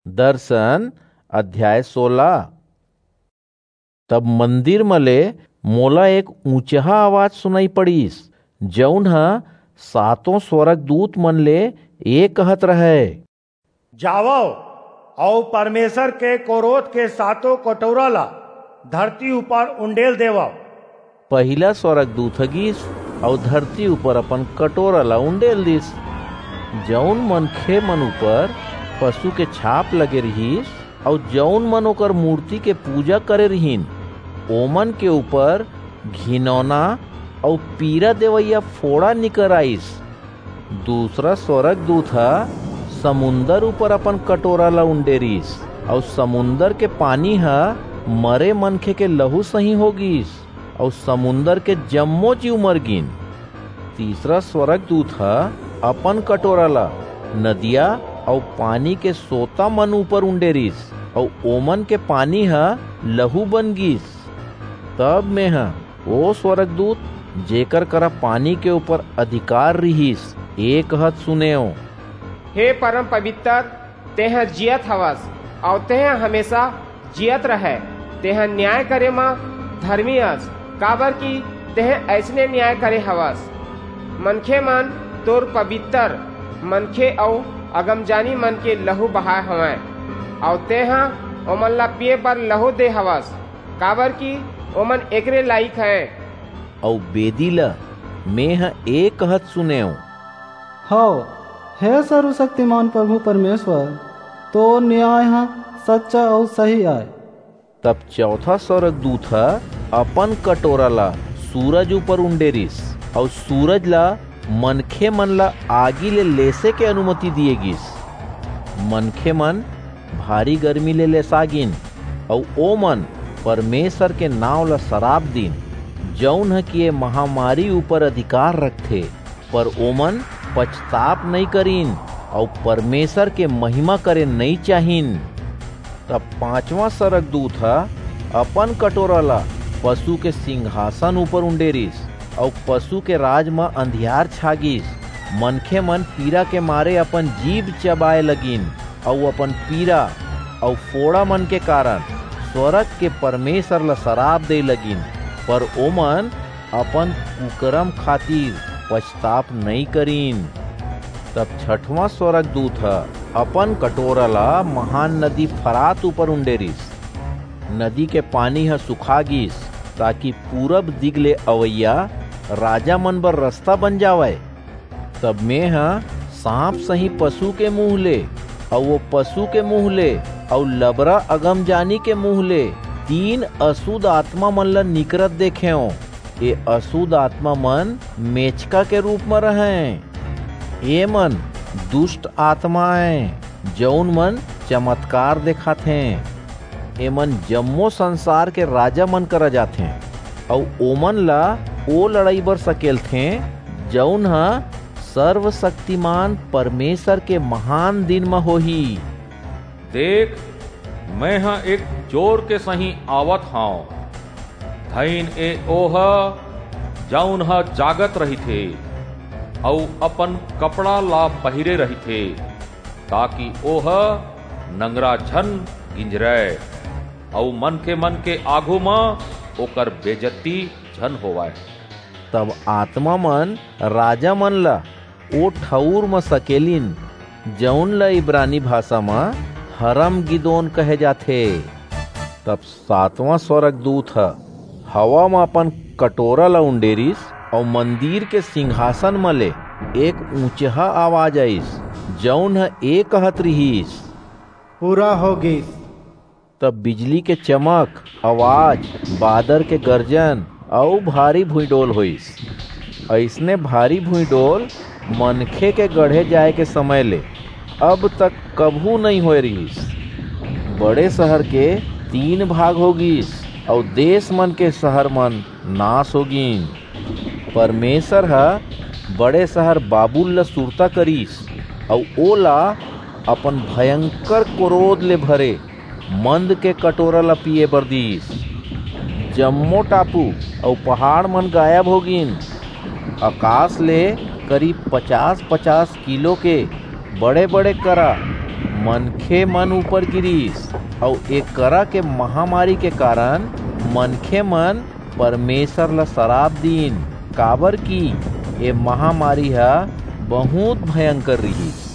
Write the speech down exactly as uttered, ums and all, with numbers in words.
दर्शन अध्याय सोलह। तब मंदिर मले मोला एक ऊंचा आवाज सुनाई पड़ीस, जौन ह सातों स्वर्गदूत मन ले ये कहत रहे, जावो और परमेश्वर के क्रोध के सातों कटोरा ला धरती ऊपर उंडेल देवा। पहिला स्वर्गदूत हगिस और धरती ऊपर अपन कटोरा ला उंडेल दिस। जौन मनखे मन ऊपर पशु के छाप लगे रहीस और जौन मन ओकर मूर्ति के पूजा करे रहीन, ओमन के ऊपर घिनौना और पीरा देवैया फोड़ा निकर आइस। दूसरा स्वर्गदूत ह समुंदर ऊपर अपन कटोरा ला उंडेरिस और समुंदर के पानी ह मरे मनखे के लहू सही होगिस और समुंदर के जम्मो जीव मर गिन। तीसरा स्वर्गदूत ह अपन कटोरा ला नदिया और पानी के सोता मन ऊपर उंडेरिस और ओमन के पानी ह लहू बन गिस। तब में ह ओ स्वर्गदूत जेकर करा पानी के ऊपर अधिकार रहीस एक कहत सुनेओ, हे परम पवित्र, तेह जियत हवस और तेह हमेशा जियत रहे। तेह न्याय करे मां धर्मी हस, काबर की तेह ऐसने न्याय करे हवस। मनखे मन तोर पवित्र मनखे और अगमजानी मन के लहू बहाय हवय और तेह ओमन ला पिए पर लहू दे हवस, काबर की ओमन एकरे लायक है। और बेदी ला में ह एक कहत सुनेओ, हो हे सर्वशक्तिमान प्रभु परमेश्वर, तो न्याय है सच्चा और सही आए। तब चौथा स्वर्गदूत ह अपन कटोरा ला सूरज ऊपर उंडेरिस और सूरज ला मनखे मन ला आगी ले लेसे के अनुमति दिए गिस। मनखे मन भारी गर्मी ले लेसागिन और ओ मन परमेश्वर के नाव ला शराब दिन, जौन है कि ये महामारी ऊपर अधिकार रखते, पर ओमन पछताप नहीं करीन और परमेश्वर के महिमा करे नहीं चाहिन। तब पांचवा स्वर्गदूत है अपन कटोरा ला पशु के सिंहासन ऊपर उंडेरिस और पशु के राज में अंधियार छागिस। मनखे मन पीरा के मारे अपन जीभ चबाए लगिन और अपन पीरा और फोड़ा मन के कारण स्वर्ग के परमेश्वर ला शराब दे लगिन, पर ओमन अपन कुकर्म खातिर पछताप नहीं करीन। तब छठवां स्वर्गदूत है अपन कटोरा ला महान नदी फरात ऊपर उंडेरिस। नदी के पानी है सुखा गिस, ताकि पूरब दिग ले अवैया राजा मन बर रास्ता बन जावे। तब में है सांप सही पशु के मुंह ले और वो पशु के मुंह ले और लबरा अगम जानी के मुंह ले तीन अशुद्ध आत्मा मन ला निकरत देखे हो। ये अशुद्ध आत्मा मन मेचका के रूप में रहे। ये मन दुष्ट आत्माएं जौन मन चमत्कार दिखाते हैं। ये मन जम्मो संसार के राजा मन करा जाते हैं और ओमन ला ओ लड़ाई बर सकेल थे जौन हा सर्वशक्तिमान परमेश्वर के महान दिन में होही। देख, मैं हा एक जोर के सही आवत हाउ। धैन ए ओह जौन हा जागत रही थे और अपन कपड़ा ला पहिरे रही थे, ताकि ओह नंगरा झन गिंजरे और मन के मन के आगू में ओकर बेजती झन होवाए। तब आत्मा मन राजा मन ला ओ ठौर में सकेलिन जौन ला इब्रानी भाषा में हरम गिदोन कहे जाथे। तब सातवां स्वर्गदूत है हवा में अपन कटोरा ला उंडेरिस और मंदिर के सिंहासन में ले एक ऊंचा आवाज आइस, जौन है एक कहत रहीस, पूरा हो गई। तब बिजली के चमक, आवाज, बादर के गर्जन और भारी भूइडोल होइस। ऐसने भारी भूइडोल मनखे के गढ़े जाए के समय ले अब तक कभू नहीं होए रहीस। बड़े शहर के तीन भाग होगिस और देश मन के शहर मन नाश होगिन। परमेश्वर है बड़े शहर बाबुल ला सुरता करीस और ओला अपन भयंकर क्रोध ले भरे मंद के कटोरा ला पिए बर दीस। जम्मो टापू और पहाड़ मन गायब होगिन। आकाश ले करीब पचास पचास किलो के बड़े बड़े करा मनखे मन ऊपर गिरीस और एकरा के महामारी के कारण मनखे मन परमेश्वर ला शराब दीन, काबर की ये महामारी हा बहुत भयंकर रही।